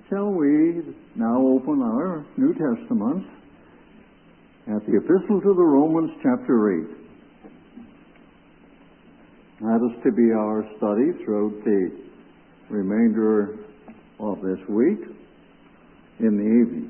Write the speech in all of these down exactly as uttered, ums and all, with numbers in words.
Shall we now open our New Testaments at the Epistle to the Romans, chapter eight. That is to be our study throughout the remainder of this week in the evenings.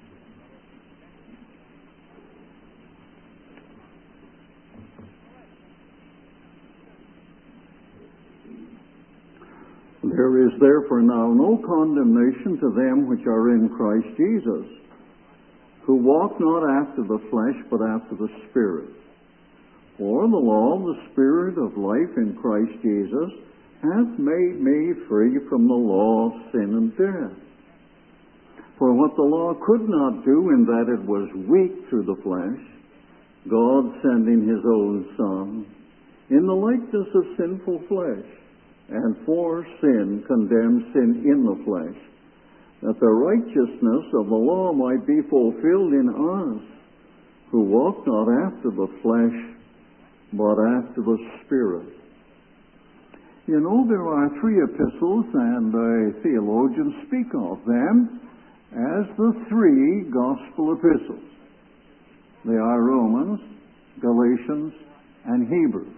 There is therefore now no condemnation to them which are in Christ Jesus, who walk not after the flesh, but after the Spirit. For the law of the Spirit of life in Christ Jesus hath made me free from the law of sin and death. For what the law could not do, in that it was weak through the flesh, God sending his own Son, in the likeness of sinful flesh, and for sin condemned sin in the flesh, that the righteousness of the law might be fulfilled in us, who walk not after the flesh, but after the Spirit. You know, there are three epistles, and uh, theologians speak of them as the three gospel epistles. They are Romans, Galatians, and Hebrews.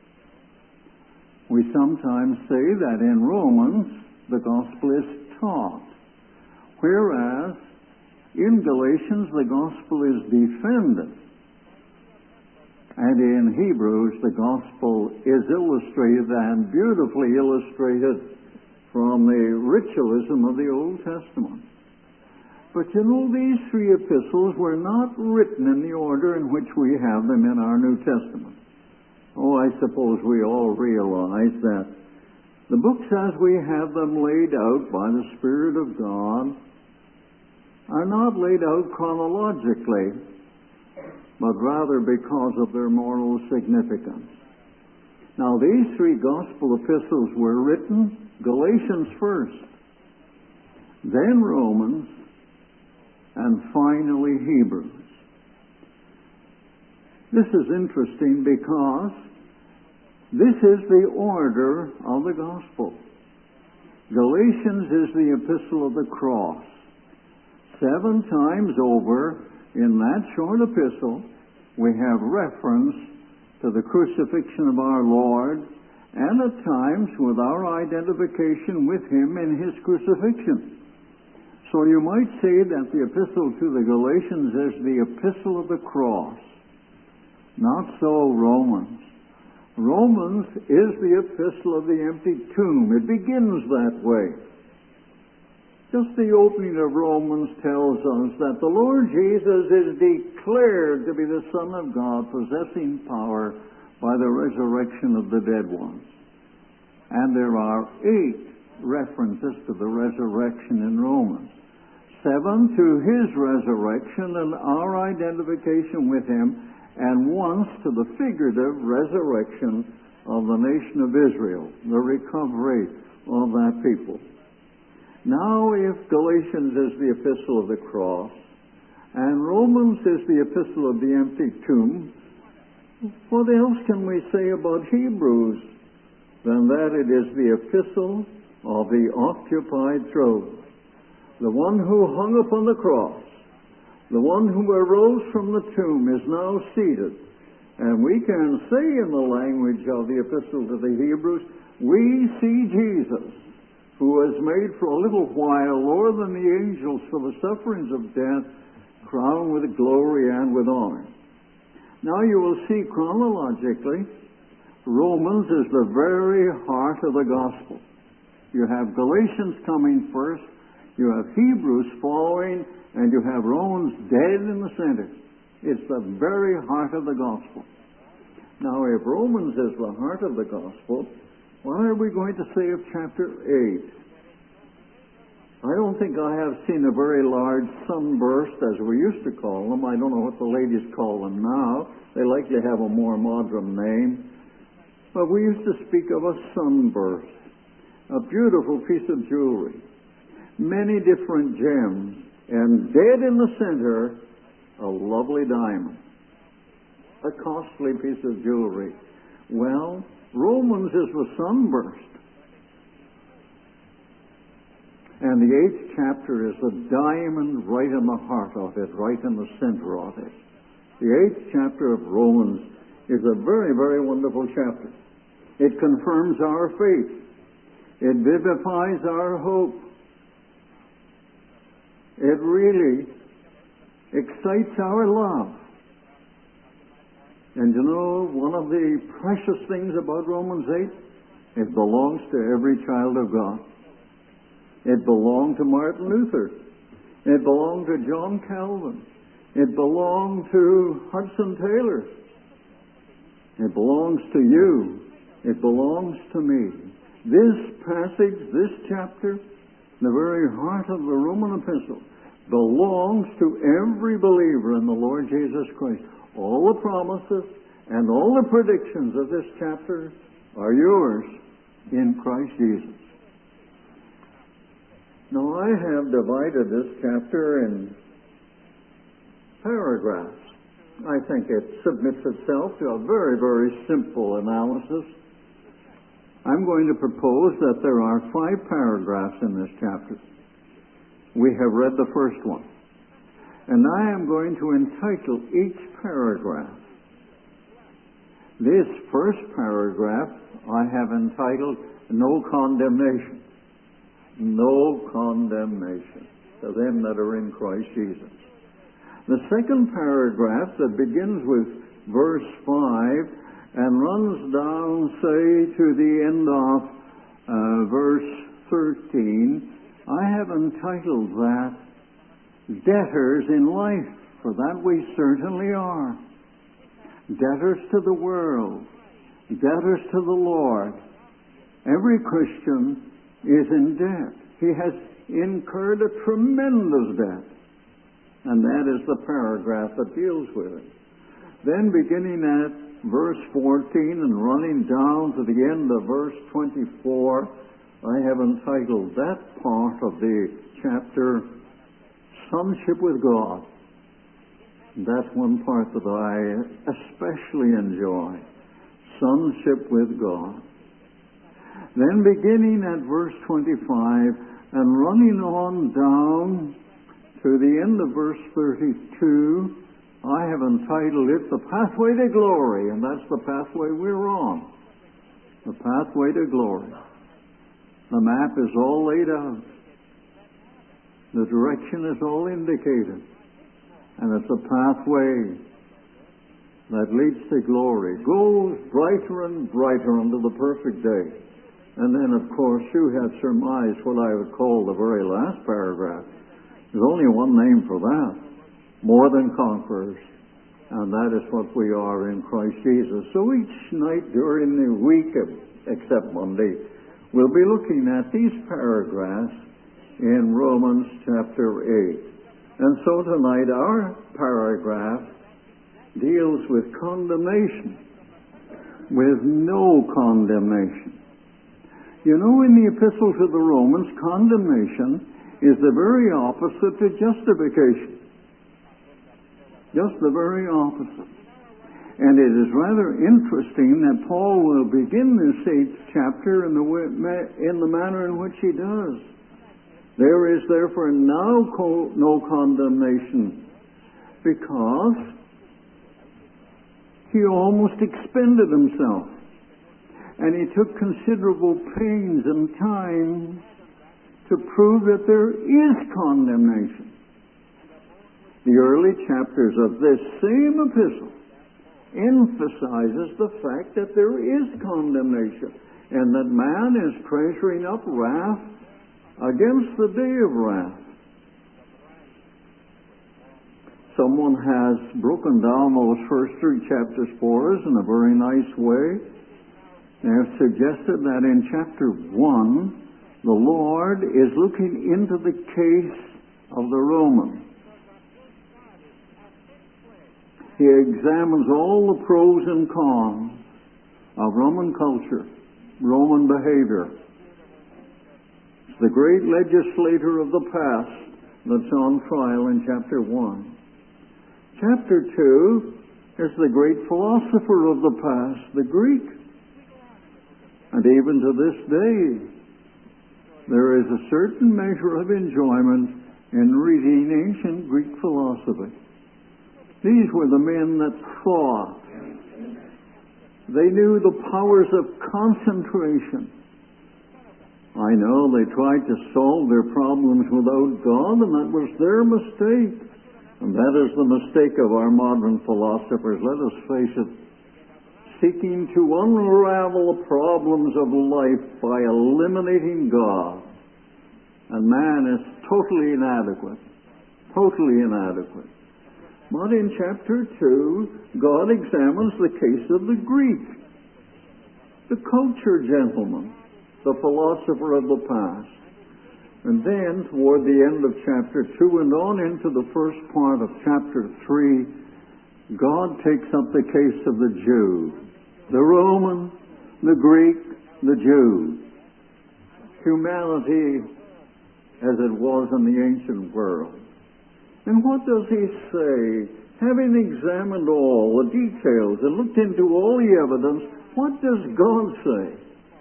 We sometimes say that in Romans the gospel is taught, whereas in Galatians the gospel is defended, and in Hebrews the gospel is illustrated and beautifully illustrated from the ritualism of the Old Testament. But you know, these three epistles were not written in the order in which we have them in our New Testament. Oh, I suppose we all realize that the books as we have them laid out by the Spirit of God are not laid out chronologically, but rather because of their moral significance. Now, these three gospel epistles were written, Galatians first, then Romans, and finally Hebrews. This is interesting because this is the order of the gospel. Galatians is the epistle of the cross. Seven times over in that short epistle, we have reference to the crucifixion of our Lord, and at times with our identification with him in his crucifixion. So you might say that the epistle to the Galatians is the epistle of the cross. Not so Romans. Romans is the epistle of the empty tomb. It begins that way. Just the opening of Romans tells us that the Lord Jesus is declared to be the Son of God, possessing power by the resurrection of the dead ones. And there are eight references to the resurrection in Romans. Seven to his resurrection and our identification with him, and once to the figurative resurrection of the nation of Israel, the recovery of that people. Now, if Galatians is the epistle of the cross, and Romans is the epistle of the empty tomb, what else can we say about Hebrews than that it is the epistle of the occupied throne, the one who hung upon the cross, the one who arose from the tomb is now seated. And we can say in the language of the epistle to the Hebrews, we see Jesus, who was made for a little while lower than the angels for the sufferings of death, crowned with glory and with honor. Now you will see chronologically, Romans is the very heart of the gospel. You have Galatians coming first, you have Hebrews following, and you have Romans dead in the center. It's the very heart of the gospel. Now, if Romans is the heart of the gospel, what are we going to say of chapter eight? I don't think I have seen a very large sunburst, as we used to call them. I don't know what the ladies call them now. They likely have a more modern name. But we used to speak of a sunburst, a beautiful piece of jewelry, many different gems, and dead in the center, a lovely diamond, a costly piece of jewelry. Well, Romans is the sunburst. And the eighth chapter is the diamond right in the heart of it, right in the center of it. The eighth chapter of Romans is a very, very wonderful chapter. It confirms our faith. It vivifies our hope. It really excites our love. And you know, one of the precious things about Romans eight, it belongs to every child of God. It belonged to Martin Luther. It belonged to John Calvin. It belonged to Hudson Taylor. It belongs to you. It belongs to me. This passage, this chapter, the very heart of the Roman epistle, belongs to every believer in the Lord Jesus Christ. All the promises and all the predictions of this chapter are yours in Christ Jesus. Now, I have divided this chapter in paragraphs. I think it submits itself to a very, very simple analysis. I'm going to propose that there are five paragraphs in this chapter. We have read the first one. And I am going to entitle each paragraph. This first paragraph I have entitled, No Condemnation. No condemnation to them that are in Christ Jesus. The second paragraph that begins with verse five and runs down, say, to the end of uh, verse thirteen, I have entitled that Debtors in Life, for that we certainly are. Debtors to the world, debtors to the Lord. Every Christian is in debt. He has incurred a tremendous debt. And that is the paragraph that deals with it. Then beginning at verse fourteen and running down to the end of verse twenty-four, I have entitled that part of the chapter, Sonship with God. That's one part that I especially enjoy. Sonship with God. Then beginning at verse twenty-five and running on down to the end of verse thirty-two, I have entitled it The Pathway to Glory, and that's the pathway we're on. The pathway to glory. The map is all laid out. The direction is all indicated. And it's a pathway that leads to glory. Goes brighter and brighter unto the perfect day. And then, of course, you had surmised what I would call the very last paragraph. There's only one name for that. More than conquerors. And that is what we are in Christ Jesus. So each night during the week, except Monday, we'll be looking at these paragraphs in Romans chapter eight. And so tonight our paragraph deals with condemnation. With no condemnation. You know, in the epistle to the Romans, condemnation is the very opposite to justification. Just the very opposite. And it is rather interesting that Paul will begin this eighth chapter in the, way, in the manner in which he does. There is therefore now co- no condemnation, because he almost expended himself. And he took considerable pains and time to prove that there is condemnation. The early chapters of this same epistle emphasizes the fact that there is condemnation and that man is treasuring up wrath against the day of wrath. Someone has broken down those first three chapters for us in a very nice way. They have suggested that in chapter one, the Lord is looking into the case of the Roman. He examines all the pros and cons of Roman culture, Roman behavior. It's the great legislator of the past that's on trial in chapter one. Chapter two is the great philosopher of the past, the Greek. And even to this day, There is a certain measure of enjoyment in reading ancient Greek philosophy. These were the men that thought. They knew the powers of concentration. I know they tried to solve their problems without God, and that was their mistake. And that is the mistake of our modern philosophers. Let us face it. Seeking to unravel the problems of life by eliminating God. And man is totally inadequate. Totally inadequate. But in chapter two, God examines the case of the Greek, the culture gentleman, the philosopher of the past. And then, toward the end of chapter two and on into the first part of chapter three, God takes up the case of the Jew, the Roman, the Greek, the Jew. Humanity as it was in the ancient world. And what does he say? Having examined all the details and looked into all the evidence, what does God say?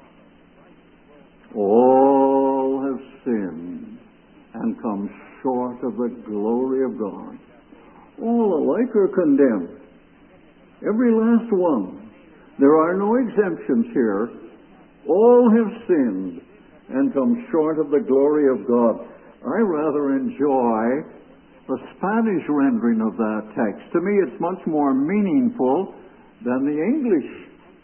All have sinned and come short of the glory of God. All alike are condemned. Every last one. There are no exemptions here. All have sinned and come short of the glory of God. I rather enjoy the Spanish rendering of that text. To me, it's much more meaningful than the English.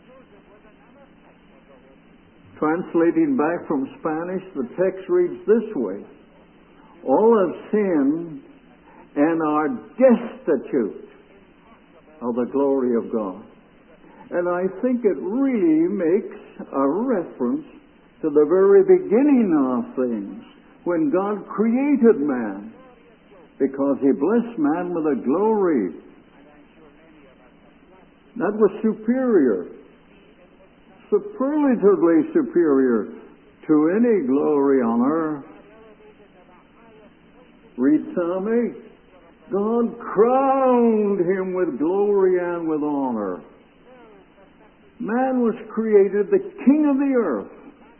Translating back from Spanish, the text reads this way: all have sinned and are destitute of the glory of God. And I think it really makes a reference to the very beginning of things, when God created man, because he blessed man with a glory that was superior, superlatively superior to any glory on earth. Read Psalm eight. God crowned him with glory and with honor. Man was created the king of the earth.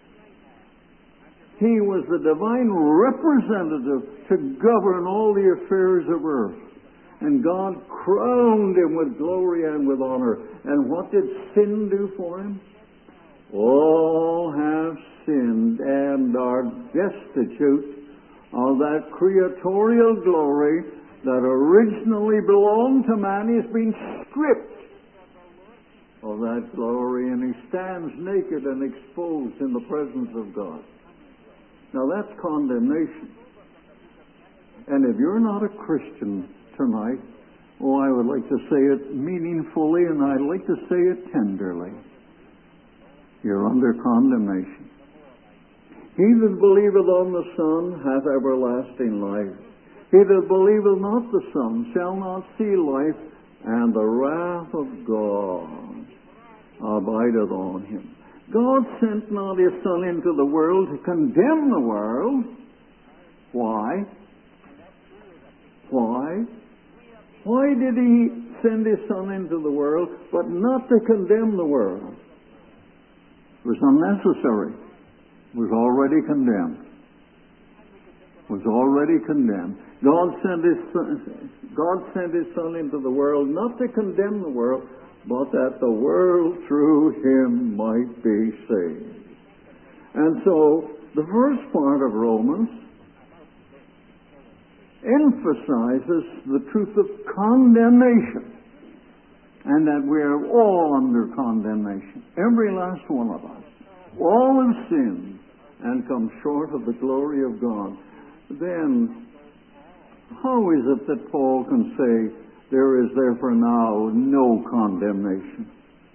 He was the divine representative to govern all the affairs of earth. And God crowned him with glory and with honor. And what did sin do for him? All have sinned and are destitute of that creatorial glory that originally belonged to man. He has been stripped of that glory, and he stands naked and exposed in the presence of God. Now that's condemnation. And if you're not a Christian tonight, oh, I would like to say it meaningfully, and I'd like to say it tenderly. You're under condemnation. He that believeth on the Son hath everlasting life. He that believeth not the Son shall not see life, and the wrath of God abideth on him. God sent not his Son into the world to condemn the world. Why? Why? Why did he send his Son into the world, but not to condemn the world? It was unnecessary. It was already condemned. It was already condemned. God sent his Son, God sent his Son into the world not to condemn the world, but that the world through him might be saved. And so, the first part of Romans emphasizes the truth of condemnation, and that we are all under condemnation. Every last one of us. All have sinned and come short of the glory of God. Then, how is it that Paul can say, there is therefore now no condemnation?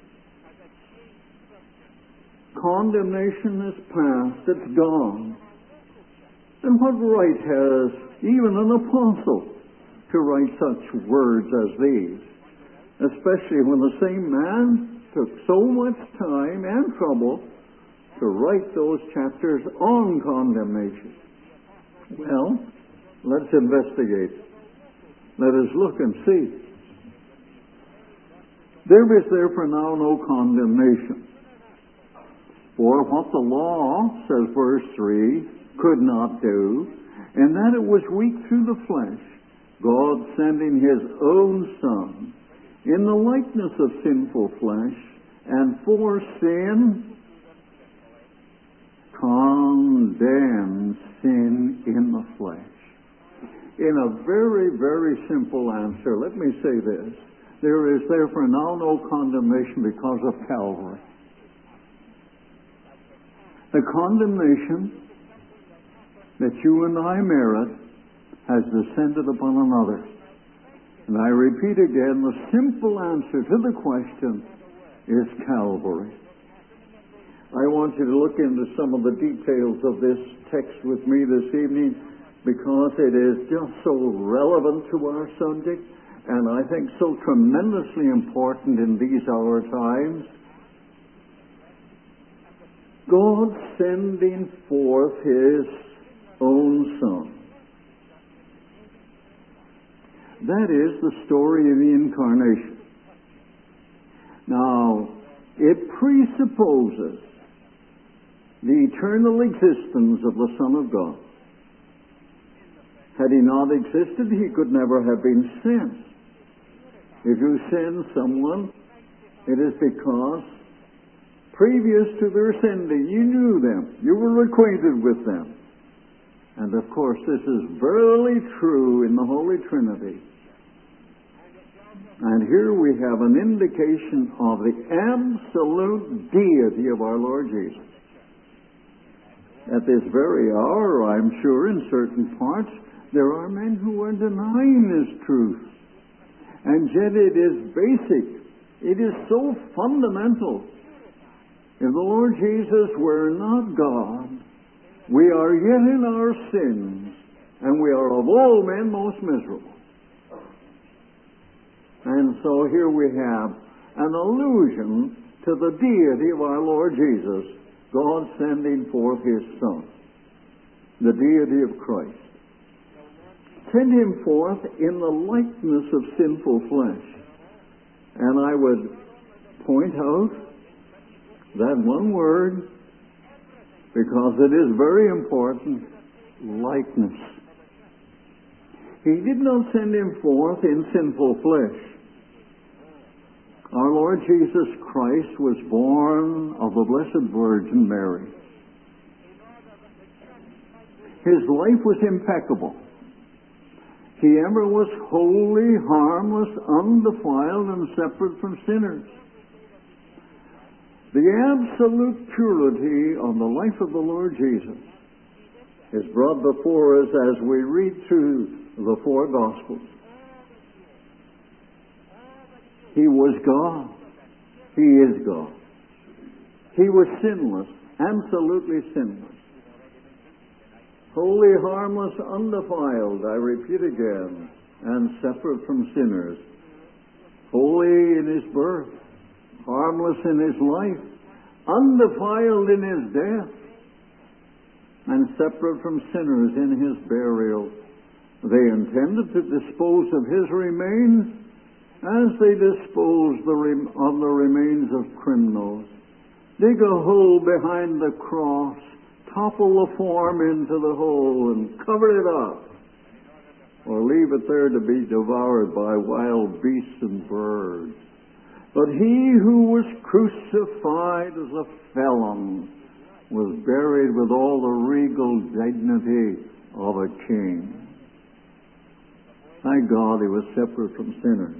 Condemnation is past, it's gone. And what right has even an apostle to write such words as these? Especially when the same man took so much time and trouble to write those chapters on condemnation. Well, let's investigate. Let us look and see. There is therefore now no condemnation for what the law, says verse three, could not do, and that it was weak through the flesh, God sending His own Son in the likeness of sinful flesh, and for sin, condemned sin in the flesh. In a very, very simple answer, let me say this. There is therefore now no condemnation because of Calvary. The condemnation that you and I merit has descended upon another. And I repeat again, the simple answer to the question is Calvary. I want you to look into some of the details of this text with me this evening because it is just so relevant to our subject and I think so tremendously important in these our times. God sending forth His own Son. That is the story of the Incarnation. Now, it presupposes the eternal existence of the Son of God. Had He not existed, He could never have been sent. If you send someone, it is because previous to their sending, you knew them. You were acquainted with them. And of course, this is verily true in the Holy Trinity. And here we have an indication of the absolute deity of our Lord Jesus. At this very hour, I'm sure, in certain parts, there are men who are denying this truth. And yet it is basic. It is so fundamental. If the Lord Jesus were not God, we are yet in our sins, and we are of all men most miserable. And so here we have an allusion to the deity of our Lord Jesus, God sending forth His Son, the deity of Christ. Send Him forth in the likeness of sinful flesh. And I would point out that one word, because it is very important, likeness. He did not send Him forth in sinful flesh. Our Lord Jesus Christ was born of the Blessed Virgin Mary. His life was impeccable. He ever was holy, harmless, undefiled, and separate from sinners. The absolute purity of the life of the Lord Jesus is brought before us as we read through the four Gospels. He was God. He is God. He was sinless, absolutely sinless. Holy, harmless, undefiled, I repeat again, and separate from sinners. Holy in His birth, harmless in His life, undefiled in His death, and separate from sinners in His burial. They intended to dispose of His remains as they disposed the rem- of the remains of criminals. Dig a hole behind the cross, topple the form into the hole and cover it up, or leave it there to be devoured by wild beasts and birds. But He who was crucified as a felon was buried with all the regal dignity of a king. Thank God He was separate from sinners.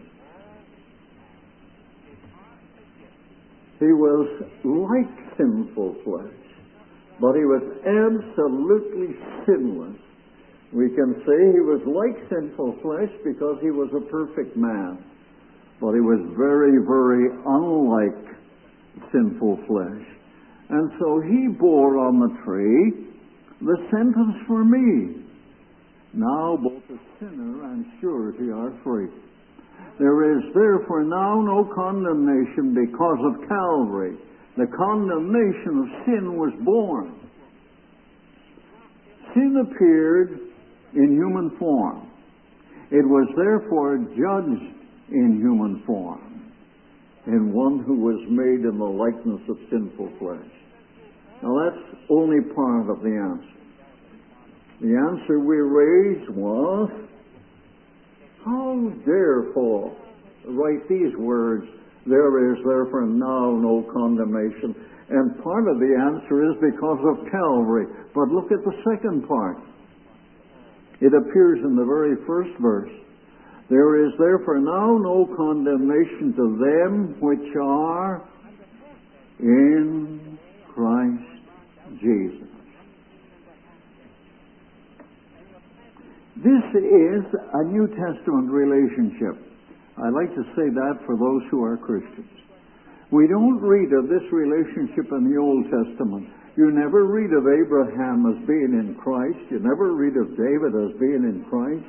He was like sinful flesh, but He was absolutely sinless. We can say He was like sinful flesh because He was a perfect man, but He was very, very unlike sinful flesh. And so He bore on the tree the sentence for me. Now both the sinner and surety are free. There is therefore now no condemnation because of Calvary. The condemnation of sin was born. Sin appeared in human form. It was therefore judged in human form, in one who was made in the likeness of sinful flesh. Now that's only part of the answer. The answer we raised was, how dare Paul write these words, there is therefore now no condemnation. And part of the answer is because of Calvary. But look at the second part. It appears in the very first verse. There is therefore now no condemnation to them which are in Christ Jesus. This is a New Testament relationship. I like to say that for those who are Christians. We don't read of this relationship in the Old Testament. You never read of Abraham as being in Christ. You never read of David as being in Christ.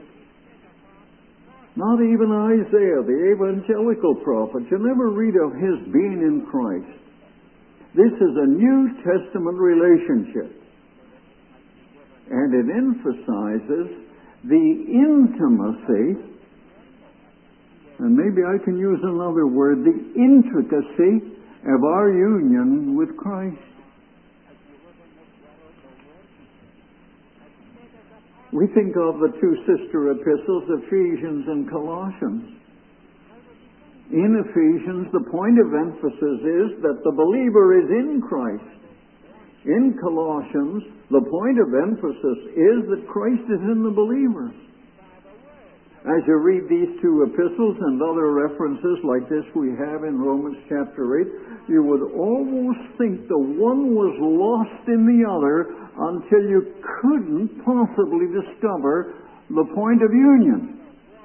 Not even Isaiah, the evangelical prophet. You never read of his being in Christ. This is a New Testament relationship. And it emphasizes the intimacy, and maybe I can use another word, the intricacy of our union with Christ. We think of the two sister epistles, Ephesians and Colossians. In Ephesians, the point of emphasis is that the believer is in Christ. In Colossians, the point of emphasis is that Christ is in the believer. As you read these two epistles and other references like this we have in Romans chapter eight, you would almost think the one was lost in the other until you couldn't possibly discover the point of union.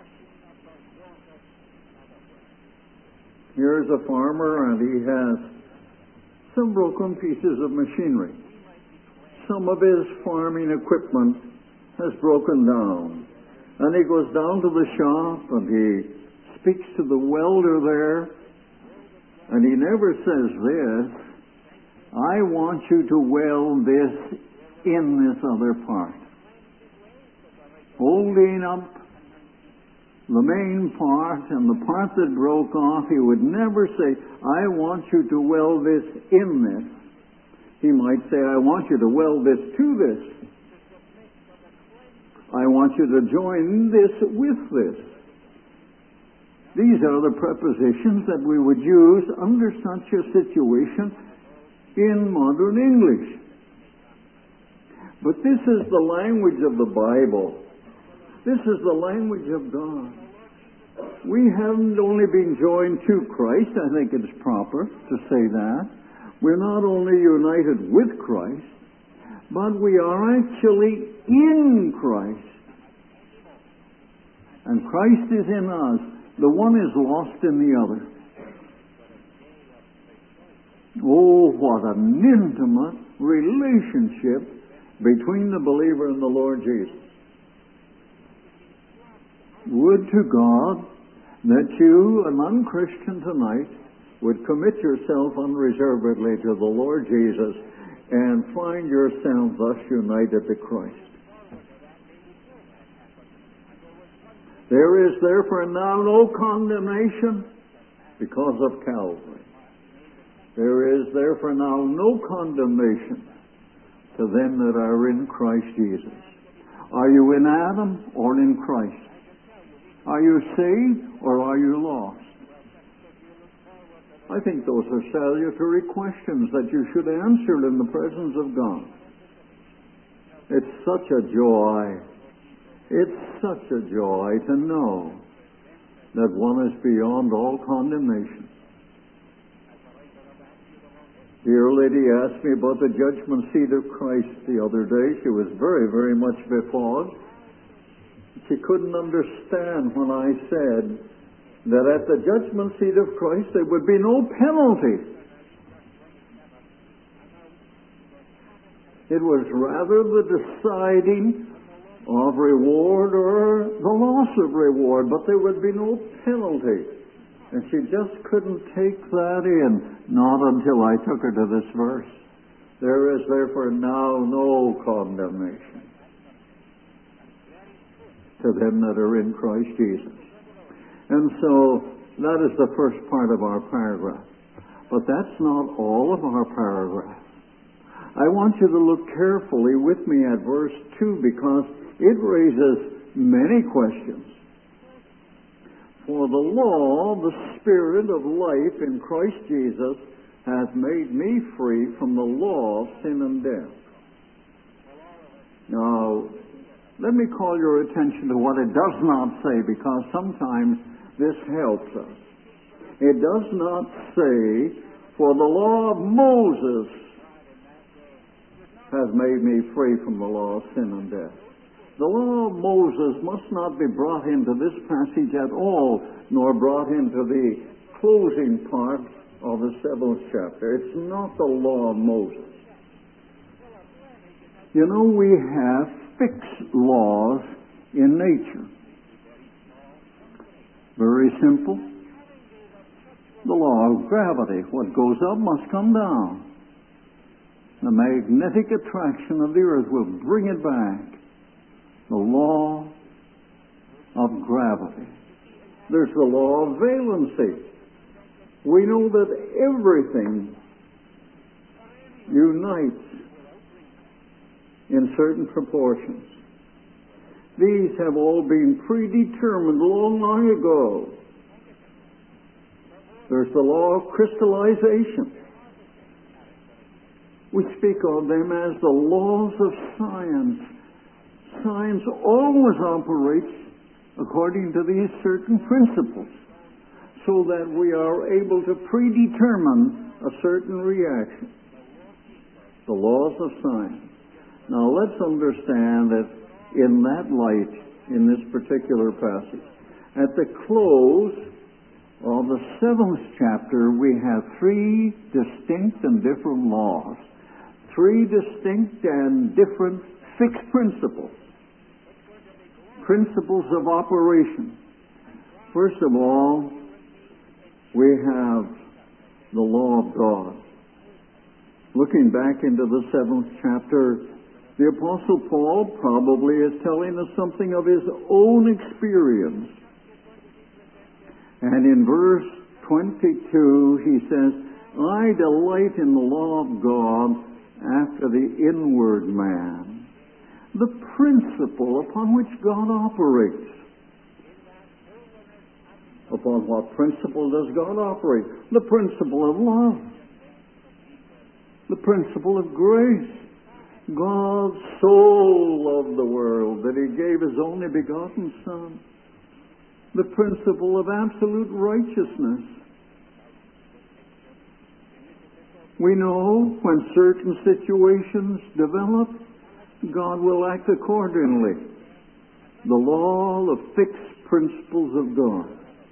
Here's a farmer and he has some broken pieces of machinery. Some of his farming equipment has broken down. And he goes down to the shop and he speaks to the welder there, and he never says this, I want you to weld this in this other part. Holding up the main part and the part that broke off, he would never say, I want you to weld this in this. He might say, I want you to weld this to this. I want you to join this with this. These are the prepositions that we would use under such a situation in modern English. But this is the language of the Bible. This is the language of God. We haven't only been joined to Christ, I think it's proper to say that. We're not only united with Christ, but we are actually in Christ. And Christ is in us. The one is lost in the other. Oh, what an intimate relationship between the believer and the Lord Jesus. Would to God that you, a non-Christian tonight, would commit yourself unreservedly to the Lord Jesus and find yourself thus united to Christ. There is therefore now no condemnation because of Calvary. There is therefore now no condemnation to them that are in Christ Jesus. Are you in Adam or in Christ? Are you saved or are you lost? I think those are salutary questions that you should answer in the presence of God. It's such a joy. It's such a joy to know that one is beyond all condemnation. Dear lady asked me about the judgment seat of Christ the other day. She was very, very much befogged. She couldn't understand when I said that at the judgment seat of Christ there would be no penalty. It was rather the deciding of reward or the loss of reward, but there would be no penalty. And she just couldn't take that in, not until I took her to this verse. There is therefore now no condemnation to them that are in Christ Jesus. And so that is the first part of our paragraph. But that's not all of our paragraph. I want you to look carefully with me at verse two because it raises many questions. For the law, the Spirit of life in Christ Jesus, hath made me free from the law of sin and death. Now, let me call your attention to what it does not say, because sometimes this helps us. It does not say, for the law of Moses has made me free from the law of sin and death. The law of Moses must not be brought into this passage at all, nor brought into the closing part of the seventh chapter. It's not the law of Moses. You know, we have fixed laws in nature. Very simple. The law of gravity. What goes up must come down. The magnetic attraction of the earth will bring it back. The law of gravity. There's the law of valency. We know that everything unites in certain proportions. These have all been predetermined long, long ago. There's the law of crystallization. We speak of them as the laws of science. Science always operates according to these certain principles, so that we are able to predetermine a certain reaction. The laws of science. Now let's understand that in that light, in this particular passage, at the close of the seventh chapter, we have three distinct and different laws. Three distinct and different fixed principles. Principles of operation. First of all, we have the law of God. Looking back into the seventh chapter, the Apostle Paul probably is telling us something of his own experience. And in verse twenty-two, he says, I delight in the law of God after the inward man. The principle upon which God operates. Upon what principle does God operate? The principle of love. The principle of grace. God so loved the world that He gave His only begotten Son. The principle of absolute righteousness. We know when certain situations develop, God will act accordingly. The law of fixed principles of God.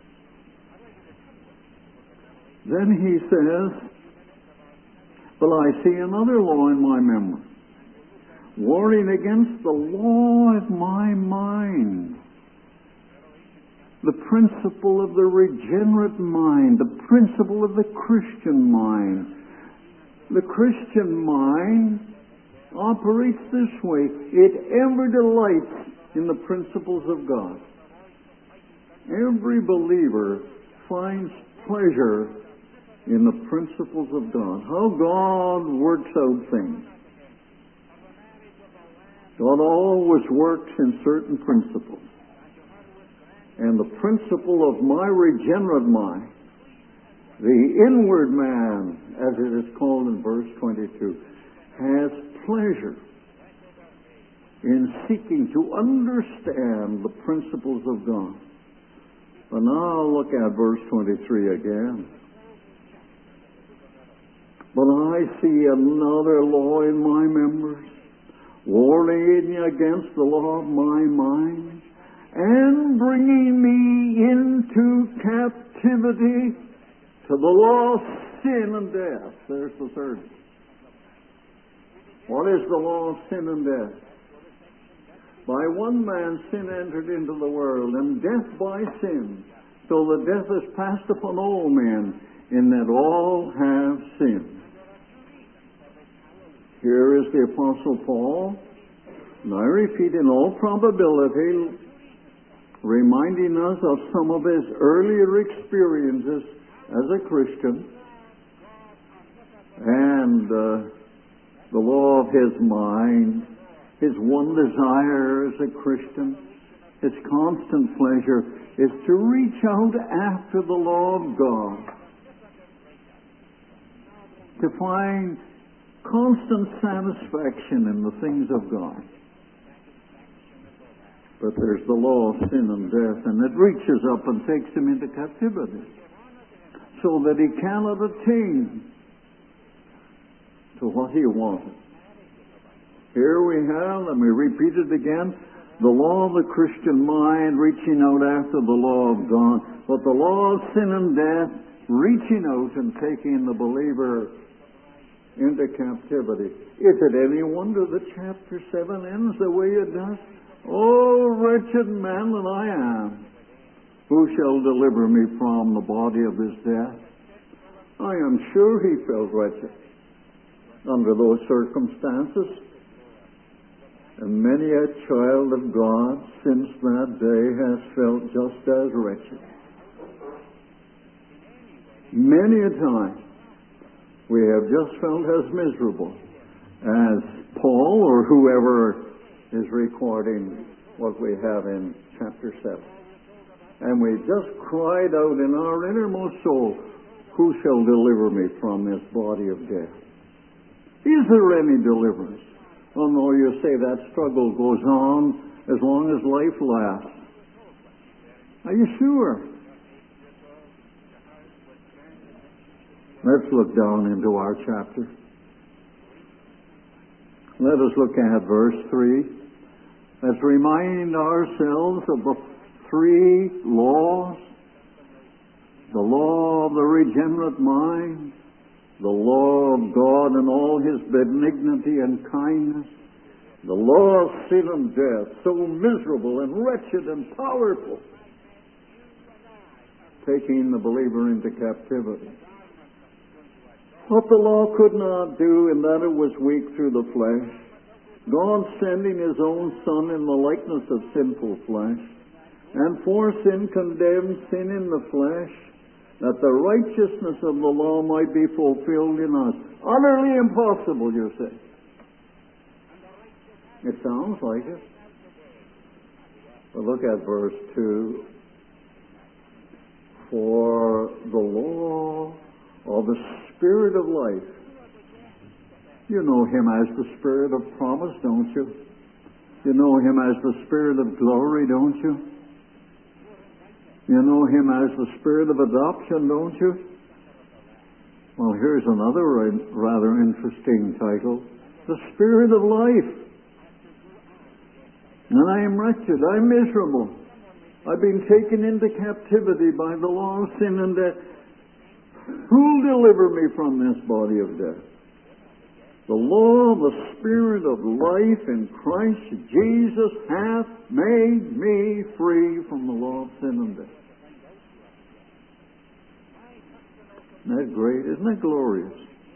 Then he says, but I see another law in my memory, warring against the law of my mind. The principle of the regenerate mind, the principle of the Christian mind. The Christian mind operates this way. It ever delights in the principles of God. Every believer finds pleasure in the principles of God. How God works out things. God always works in certain principles. And the principle of my regenerate mind, the inward man, as it is called in verse twenty-two, has pleasure in seeking to understand the principles of God. But now look at verse twenty-three again. But I see another law in my members, warring against the law of my mind, and bringing me into captivity to the law of sin and death. There's the third. What is the law of sin and death? By one man sin entered into the world, and death by sin. So the death is passed upon all men, in that all have sinned. Here is the Apostle Paul, and I repeat, in all probability, reminding us of some of his earlier experiences as a Christian, and uh, the law of his mind, his one desire as a Christian, his constant pleasure is to reach out after the law of God, to find constant satisfaction in the things of God. But there's the law of sin and death, and it reaches up and takes him into captivity, so that he cannot attain to what he wanted. Here we have, let me repeat it again, the law of the Christian mind reaching out after the law of God, but the law of sin and death reaching out and taking the believer into captivity. Is it any wonder that chapter seven ends the way it does? Oh, wretched man that I am, who shall deliver me from the body of this death? I am sure he felt wretched under those circumstances. And many a child of God since that day has felt just as wretched. Many a time we have just felt as miserable as Paul or whoever is recording what we have in chapter seven. And we just cried out in our innermost soul, who shall deliver me from this body of death? Is there any deliverance? Oh no, you say that struggle goes on as long as life lasts. Are you sure? Let's look down into our chapter. Let us look at verse three. Let's remind ourselves of the three laws. The law of the regenerate mind, the law of God and all his benignity and kindness, the law of sin and death, so miserable and wretched and powerful, taking the believer into captivity. What the law could not do in that it was weak through the flesh, God sending his own Son in the likeness of sinful flesh, and for sin condemned sin in the flesh, that the righteousness of the law might be fulfilled in us. Utterly impossible, you say. It sounds like it. But look at verse two. For the law of the Spirit of life. You know him as the Spirit of promise, don't you? You know him as the Spirit of glory, don't you? You know him as the Spirit of adoption, don't you? Well, here's another rather interesting title. The Spirit of life. And I am wretched, I'm miserable. I've been taken into captivity by the law of sin and death. Who'll deliver me from this body of death? The law of the Spirit of life in Christ Jesus hath made me free from the law of sin and death. Isn't that great? Isn't that glorious?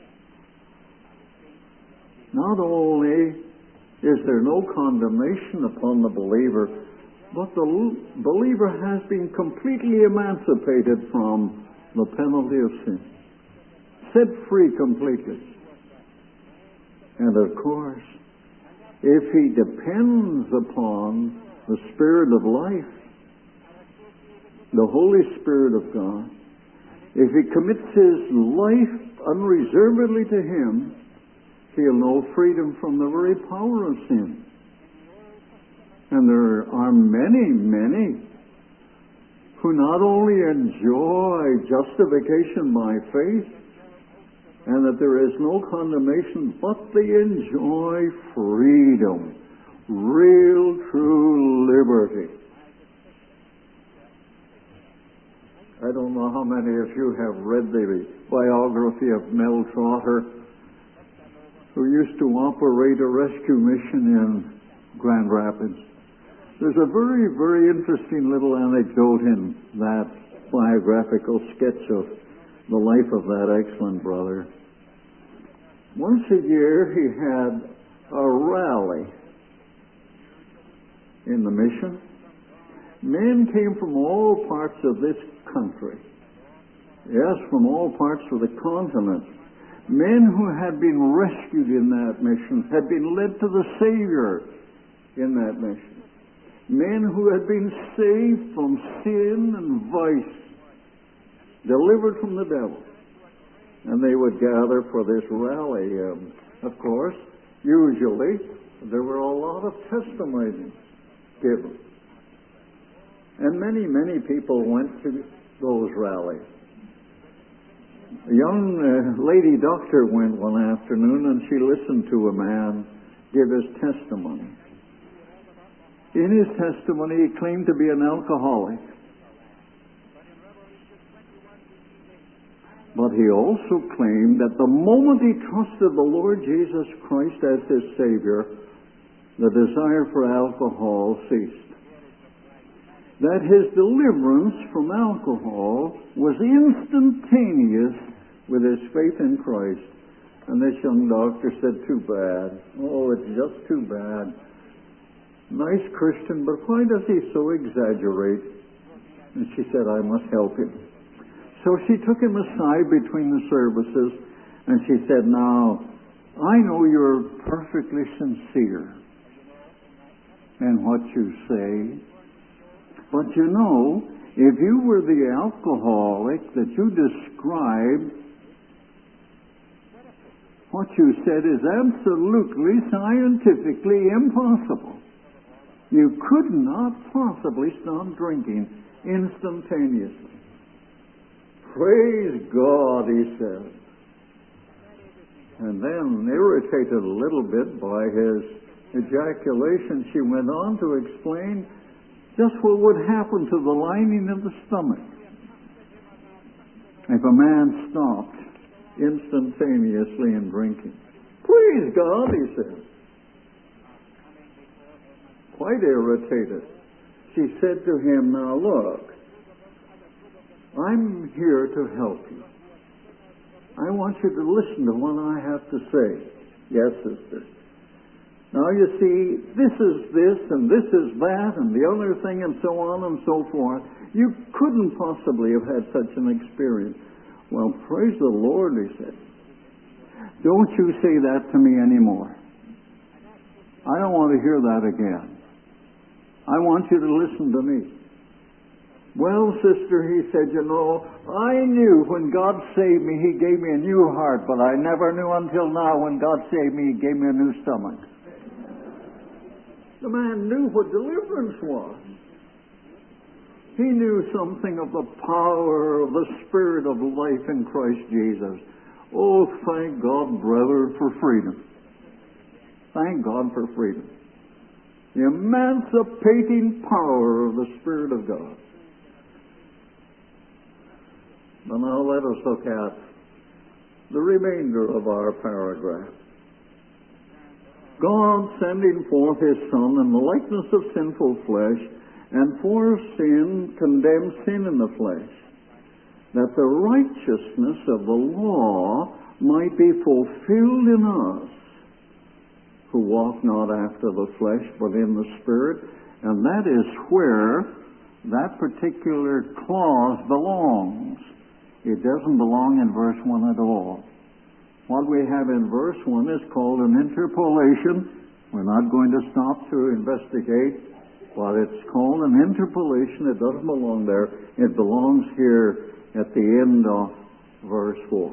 Not only is there no condemnation upon the believer, but the believer has been completely emancipated from the penalty of sin. Set free completely. And of course, if he depends upon the Spirit of life, the Holy Spirit of God, if he commits his life unreservedly to him, he'll know freedom from the very power of sin. And there are many, many who not only enjoy justification by faith, and that there is no condemnation, but they enjoy freedom, real, true liberty. I don't know how many of you have read the biography of Mel Trotter, who used to operate a rescue mission in Grand Rapids. There's a very, very interesting little anecdote in that biographical sketch of the life of that excellent brother. Once a year he had a rally in the mission. Men came from all parts of this country. Yes, from all parts of the continent. Men who had been rescued in that mission, had been led to the Savior in that mission. Men who had been saved from sin and vice, delivered from the devil. And they would gather for this rally. Um, of course, usually there were a lot of testimonies given. And many, many people went to those rallies. A young uh, lady doctor went one afternoon and she listened to a man give his testimony. In his testimony, he claimed to be an alcoholic. But he also claimed that the moment he trusted the Lord Jesus Christ as his Savior, the desire for alcohol ceased. That his deliverance from alcohol was instantaneous with his faith in Christ. And this young doctor said, too bad. Oh, it's just too bad. Nice Christian, but why does he so exaggerate? And she said, I must help him. So she took him aside between the services and she said, now, I know you're perfectly sincere in what you say. But you know, if you were the alcoholic that you described, what you said is absolutely scientifically impossible. You could not possibly stop drinking instantaneously. Praise God, he said. And then, irritated a little bit by his ejaculation, she went on to explain just what would happen to the lining of the stomach if a man stopped instantaneously in drinking. Praise God, he said. Quite irritated. She said to him, now look, I'm here to help you. I want you to listen to what I have to say. Yes, sister. Now you see, this is this and this is that and the other thing and so on and so forth. You couldn't possibly have had such an experience. Well, praise the Lord, he said. Don't you say that to me anymore. I don't want to hear that again. I want you to listen to me. Well, sister, he said, you know, I knew when God saved me, he gave me a new heart, but I never knew until now when God saved me, he gave me a new stomach. The man knew what deliverance was. He knew something of the power of the Spirit of life in Christ Jesus. Oh, thank God, brother, for freedom. Thank God for freedom. The emancipating power of the Spirit of God. But now let us look at the remainder of our paragraph. God sending forth His Son in the likeness of sinful flesh, and for sin condemned sin in the flesh, that the righteousness of the law might be fulfilled in us, who walk not after the flesh, but in the Spirit. And that is where that particular clause belongs. It doesn't belong in verse one at all. What we have in verse one is called an interpolation. We're not going to stop to investigate, but it's called an interpolation. It doesn't belong there. It belongs here at the end of verse four.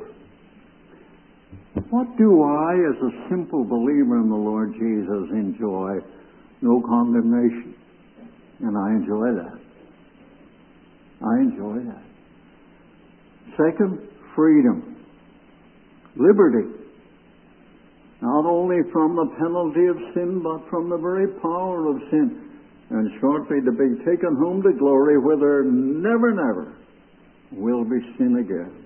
What do I, as a simple believer in the Lord Jesus, enjoy? No condemnation. And I enjoy that. I enjoy that. Second, freedom. Liberty. Not only from the penalty of sin, but from the very power of sin. And shortly to be taken home to glory, where there never, never will be sin again.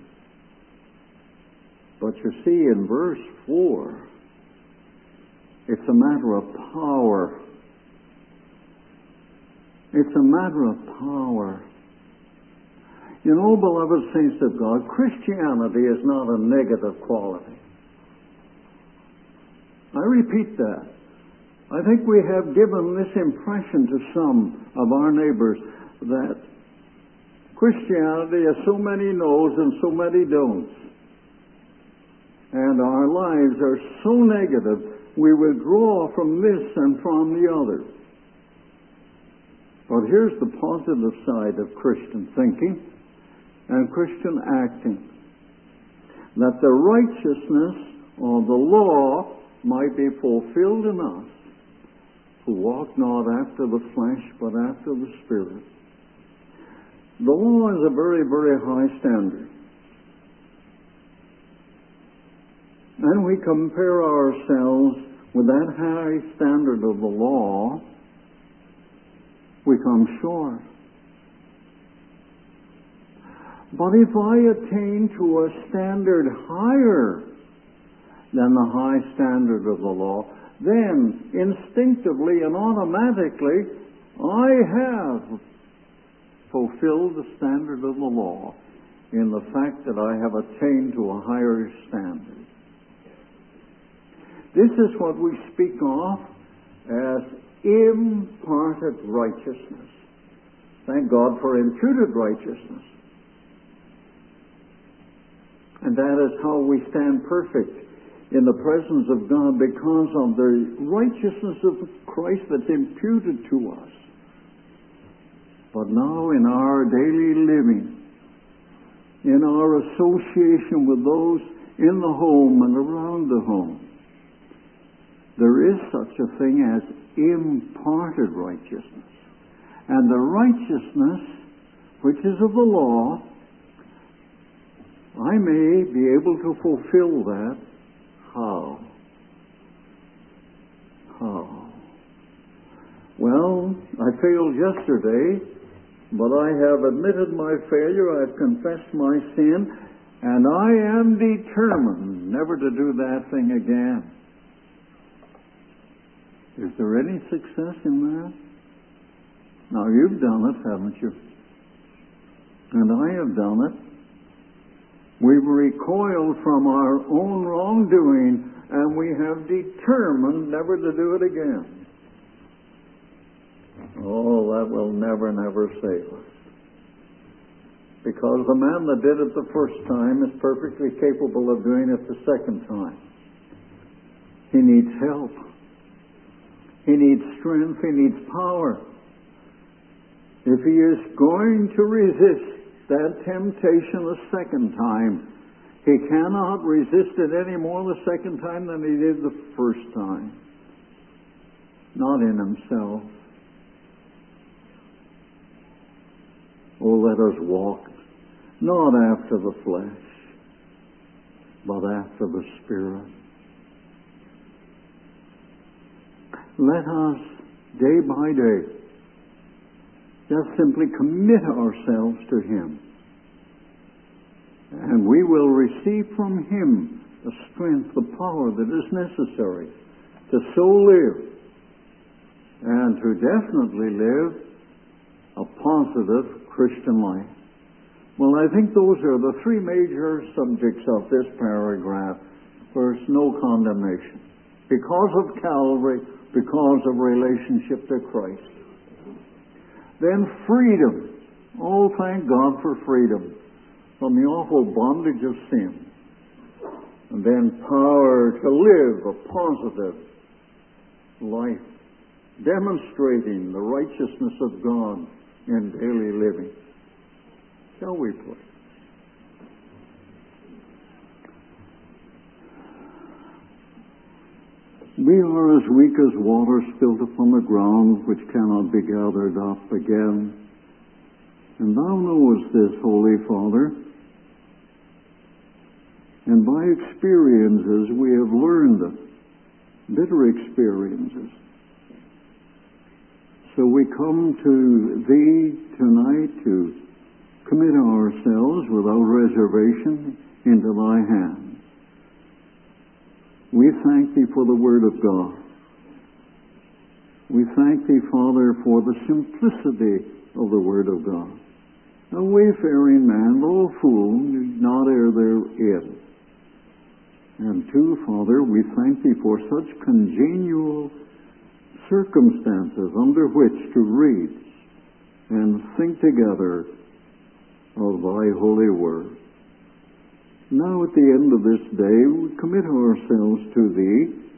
But you see, in verse four, it's a matter of power. It's a matter of power. You know, beloved saints of God, Christianity is not a negative quality. I repeat that. I think we have given this impression to some of our neighbors that Christianity has so many no's and so many don'ts. and our lives are so negative, we withdraw from this and from the other. But here's the positive side of Christian thinking and Christian acting. That the righteousness of the law might be fulfilled in us, who walk not after the flesh, but after the Spirit. The law is a very, very high standard. And we compare ourselves with that high standard of the law, we come short. But if I attain to a standard higher than the high standard of the law, then instinctively and automatically I have fulfilled the standard of the law in the fact that I have attained to a higher standard. This is what we speak of as imparted righteousness. Thank God for imputed righteousness. And that is how we stand perfect in the presence of God because of the righteousness of Christ that's imputed to us. But now in our daily living, in our association with those in the home and around the home, there is such a thing as imparted righteousness. And the righteousness which is of the law, I may be able to fulfill that. How? How? Well, I failed yesterday, but I have admitted my failure, I've confessed my sin, and I am determined never to do that thing again. Is there any success in that? Now, you've done it, haven't you? And I have done it. We've recoiled from our own wrongdoing, and we have determined never to do it again. Oh, that will never, never save us. Because the man that did it the first time is perfectly capable of doing it the second time. He needs help. He needs strength. He needs power. If he is going to resist that temptation a second time, he cannot resist it any more the second time than he did the first time. Not in himself. Oh, let us walk not after the flesh, but after the Spirit. Let us, day by day, just simply commit ourselves to Him. And we will receive from Him the strength, the power that is necessary to so live and to definitely live a positive Christian life. Well, I think those are the three major subjects of this paragraph. First, no condemnation. Because of Calvary, because of relationship to Christ. Then freedom. Oh, thank God for freedom from the awful bondage of sin. And then power to live a positive life, demonstrating the righteousness of God in daily living. Shall we pray? We are as weak as water spilt upon the ground, which cannot be gathered up again. And Thou knowest this, Holy Father. And by experiences we have learned it, bitter experiences. So we come to Thee tonight to commit ourselves without reservation into Thy hands. We thank Thee for the Word of God. We thank Thee, Father, for the simplicity of the Word of God. A wayfaring man, though a fool, need not err therein. And too, Father, we thank Thee for such congenial circumstances under which to read and think together of Thy holy Word. Now at the end of this day we commit ourselves to Thee,